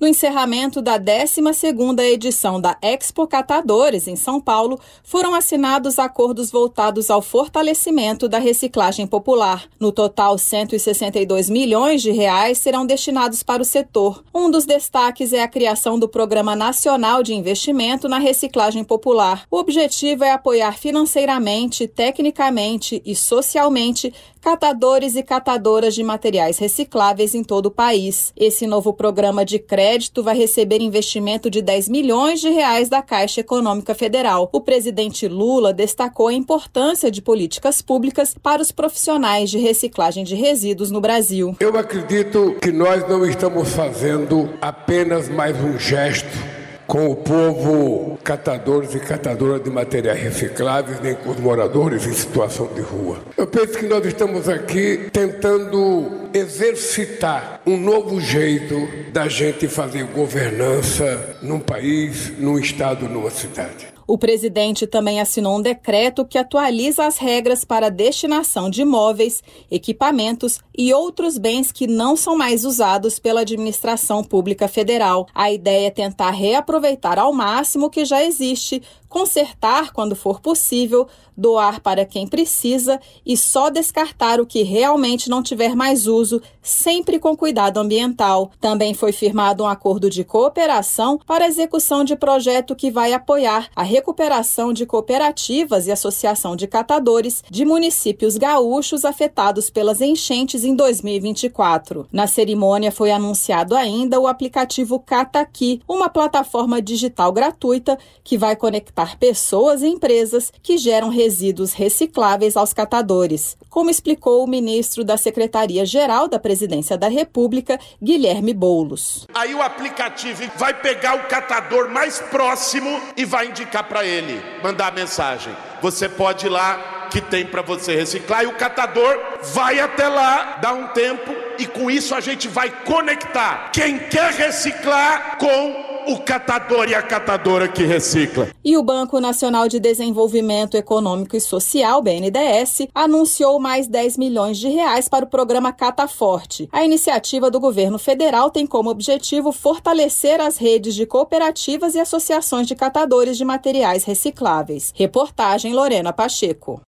No encerramento da 12ª edição da Expo Catadores, em São Paulo, foram assinados acordos voltados ao fortalecimento da reciclagem popular. No total, 162 milhões de reais serão destinados para o setor. Um dos destaques é a criação do Programa Nacional de Investimento na Reciclagem Popular. O objetivo é apoiar financeiramente, tecnicamente e socialmente catadores e catadoras de materiais recicláveis em todo o país. Esse novo programa de crédito vai receber investimento de 10 milhões de reais da Caixa Econômica Federal. O presidente Lula destacou a importância de políticas públicas para os profissionais de reciclagem de resíduos no Brasil. Eu acredito que nós não estamos fazendo apenas mais um gesto com o povo catadores e catadoras de materiais recicláveis, nem com os moradores em situação de rua. Eu penso que nós estamos aqui tentando exercitar um novo jeito da gente fazer governança num país, num estado, numa cidade. O presidente também assinou um decreto que atualiza as regras para a destinação de imóveis, equipamentos e outros bens que não são mais usados pela administração pública federal. A ideia é tentar reaproveitar ao máximo o que já existe, consertar quando for possível, doar para quem precisa e só descartar o que realmente não tiver mais uso, sempre com cuidado ambiental. Também foi firmado um acordo de cooperação para a execução de projeto que vai apoiar a recuperação de cooperativas e associação de catadores de municípios gaúchos afetados pelas enchentes em 2024. Na cerimônia foi anunciado ainda o aplicativo Cataqui, uma plataforma digital gratuita que vai conectar pessoas e empresas que geram resíduos recicláveis aos catadores, como explicou o ministro da Secretaria-Geral da Presidência da República, Guilherme Boulos. Aí o aplicativo vai pegar o catador mais próximo e vai indicar para ele, mandar a mensagem. Você pode ir lá, que tem para você reciclar, e o catador vai até lá, dá um tempo, e com isso a gente vai conectar quem quer reciclar com o catador e a catadora que recicla. E o Banco Nacional de Desenvolvimento Econômico e Social, BNDES, anunciou mais 10 milhões de reais para o programa Cataforte. A iniciativa do governo federal tem como objetivo fortalecer as redes de cooperativas e associações de catadores de materiais recicláveis. Reportagem Lorena Pacheco.